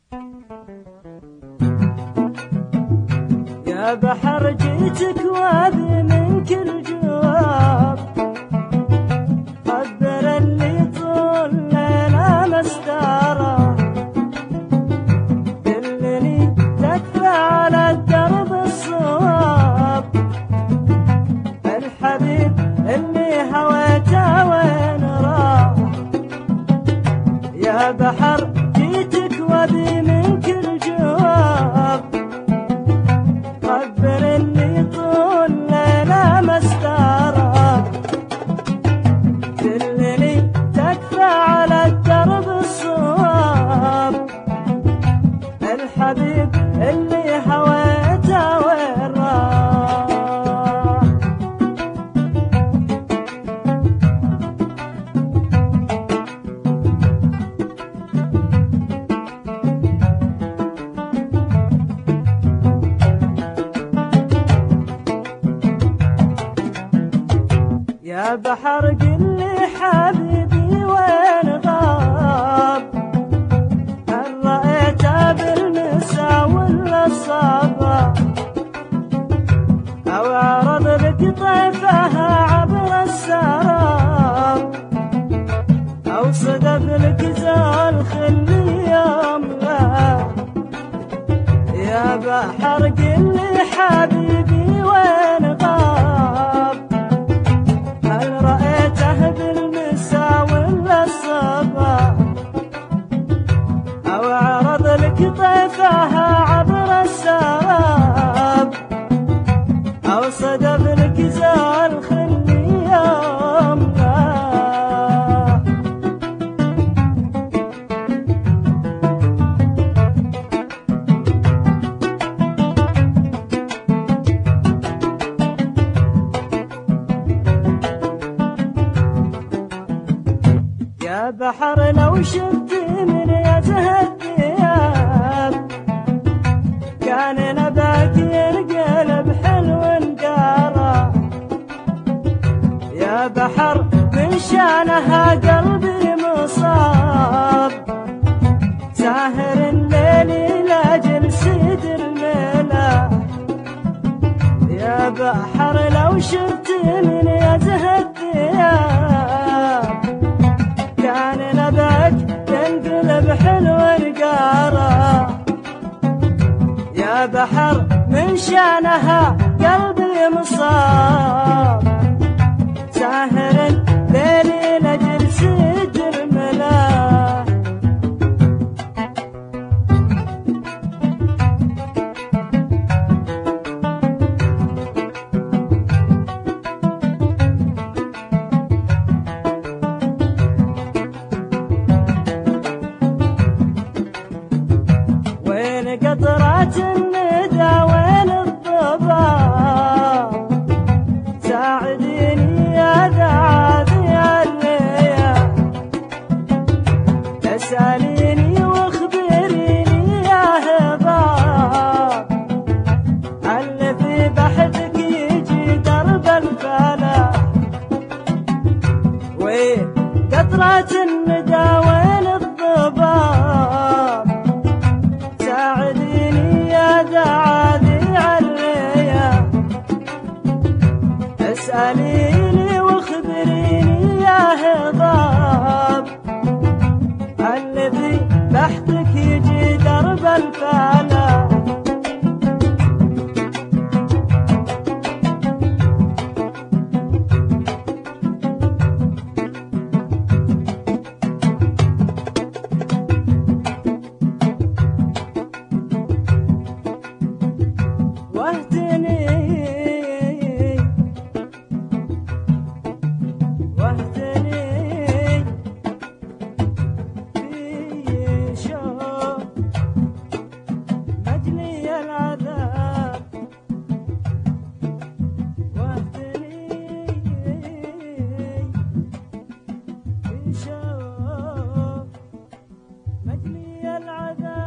يا بحر جيتك وابي من كل جواب، قدر اللي طول ليلة مستاره، دلني تكفى على الدرب الصواب، الحبيب اللي هويته وين راح. يا بحر جيتك وابي من كل جواب، قدر اللي طول ليلة مستاره، دلني تكفى على الدرب الصواب، الحبيب اللي هويته وين راح. يا بحر قل لي حبيبي وين غاب، هل رأيته بالمسا ولا الصبا، أو عرض لك طيفها عبر السراب، أو صدف لك زال خلي يوم لا. يا بحر قل لي حبيبي وين غاب، هل رأيته بالمسا ولا الصبا، أو عرض لك طيفها عبر السراب، أو صدف لك زال خلي يوم لا. يا بحر لو شفت من يده الثياب، كان نباك ينقلب حلو انقارا. يا بحر من شانها قلبي مصاب، ساهر الليل لاجل سيد الملا. يا بحر لو شفت من يده الثياب، كان نباك ينقلب حلو نقارا. يا بحر من شانها قلبي مصاب، ساهر الليل لاجل سيد الملا. قطرات الندى وين الضباب، ساعديني يا ذعاذي عليا، اسأليني واخبريني يا هضاب، اللي في بحثك يجي درب الفلاح. وين قطرات الندى وين الضباب، ساعديني يا ذعاذي عليا، اسأليني واخبريني يا هضاب، اللي في بحثك يجي درب الفلاح. مجني العذاب